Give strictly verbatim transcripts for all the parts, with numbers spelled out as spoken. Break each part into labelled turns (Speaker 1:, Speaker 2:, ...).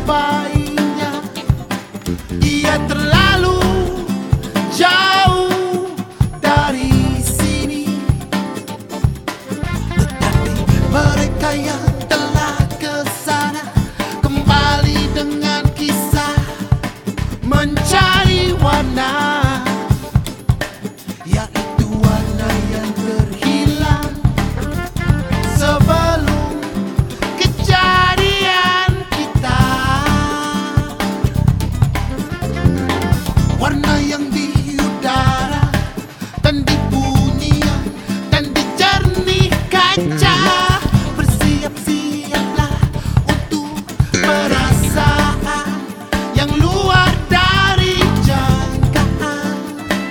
Speaker 1: menjumpainya. Ia terlalu jauh dari sini, tetapi mereka yang telah ke sana kembali dengan kisah mencari warna, yaitu warna yang terhilang sebelum kejadian kita. Warna yang di udara dan di bunyi dan di jernih kaca. Bersiap-siaplah untuk perasaan yang luar dari jangkaan.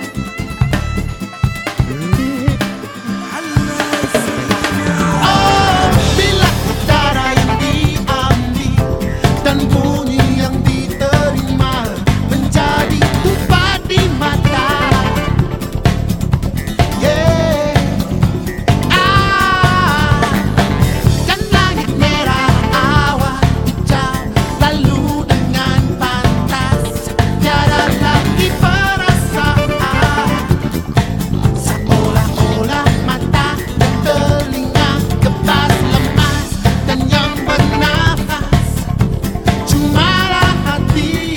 Speaker 1: Oh, bila udara yang diambil dan bunyi yang diterima menjadi tumpah di mata. Yeah. Ah, dan langit merah, awan hijau, lalu dengan pantas tiada lagi perasaan. Seolah-olah mata dan telinga kebas lemas, dan yang bernafas cumalah hati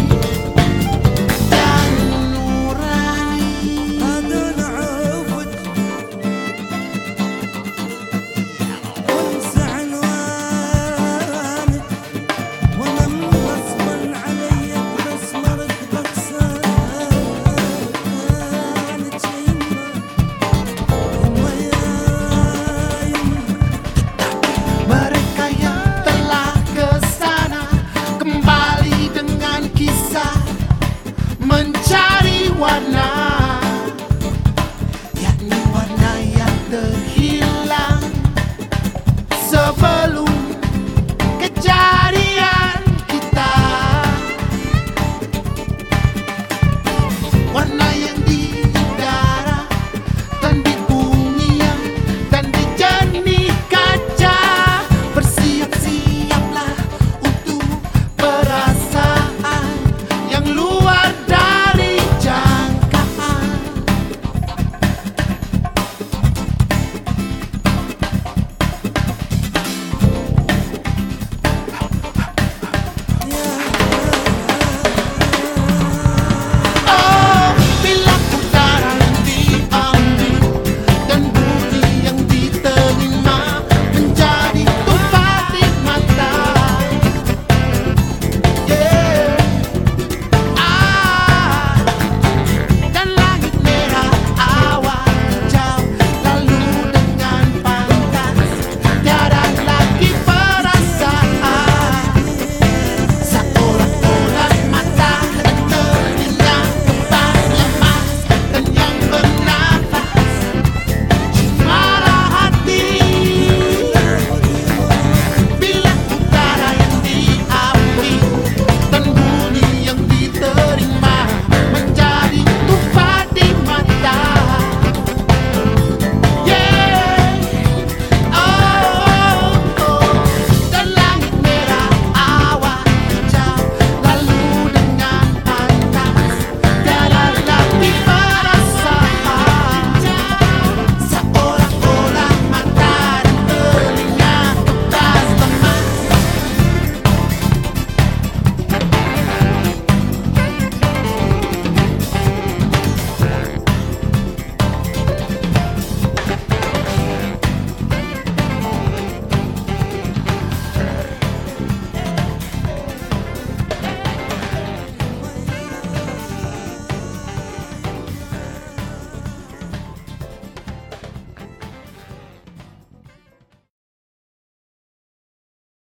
Speaker 1: dan nurani.
Speaker 2: هذا العود وانسى عنوانك، وانا غصبا علي باسمرك بغصانك. يما يا يما
Speaker 1: Mereka yang telah ke sana kembali dengan kisah mencari warna, yakni warna yang terhilang sebelum